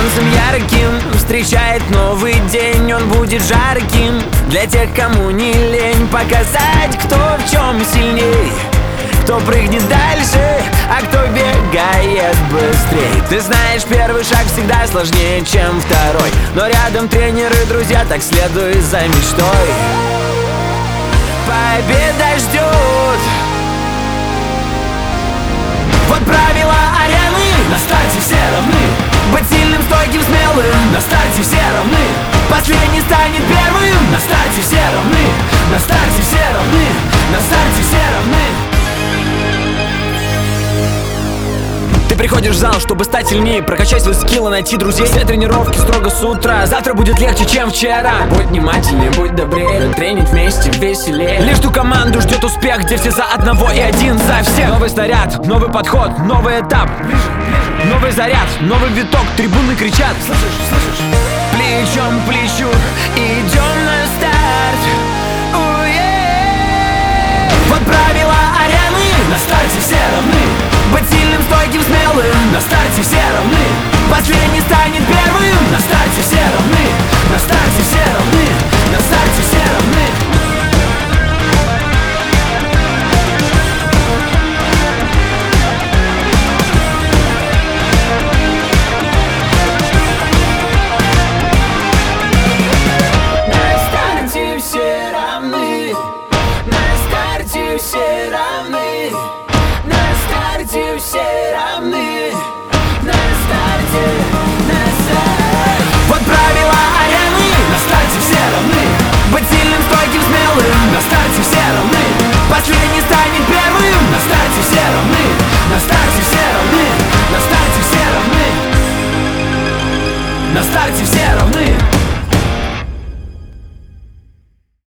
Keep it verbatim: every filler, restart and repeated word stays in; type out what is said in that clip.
солнцем ярким встречает новый день. Он будет жарким для тех, кому не лень показать, кто в чем сильней, кто прыгнет дальше, а кто бегает быстрей. Ты знаешь, первый шаг всегда сложнее, чем второй, но рядом тренеры, друзья, так следуй за мечтой. Победа ждет. Вот правила арены, на старте все равны. Быть сильным, стойким, смелым, на старте все равны. Последний станет первым, на старте все равны. На старте все равны, на старте все равны. Ты приходишь в зал, чтобы стать сильнее, прокачать свой скилл и найти друзей. Все тренировки строго с утра, завтра будет легче, чем вчера. Будь внимательнее, будь добрее, тренить вместе веселее. Лишь ту команду ждет успех, где все за одного и один за всех. Новый снаряд, новый подход, новый этап, новый заряд, новый виток, трибуны кричат. Слышишь, слышишь? Плечом к плечу идем на старт. Уе! Вот правила арены, на старте все равны. Быть сильным, стойким, смелым, на старте все равны. Последний станет первым, на старте все равны. На старте все равны, на старте все равны. На старте все равны. На старте все равны. На старте все равны. На старте.